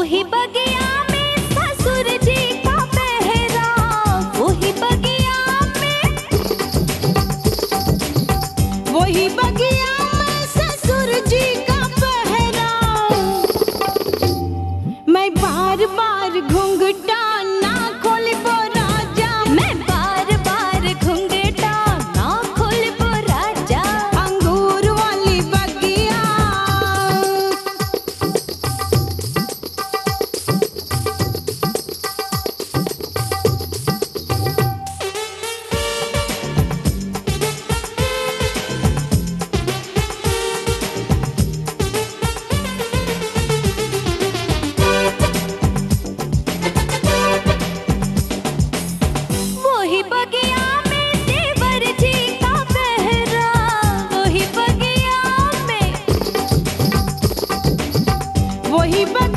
वही बगिया में ससुर जी का पहरा, वही बगिया में, वही बगिया में ससुर जी का पहरा। मैं बार बार घूंघटा ना खोलबो राजा, मैं बार बार घूंघटा ना खोलबो राजा। अंगूर वाली बगिया, वही बगिया में देवर जी का पहरा, वही बगिया में, वही बगिया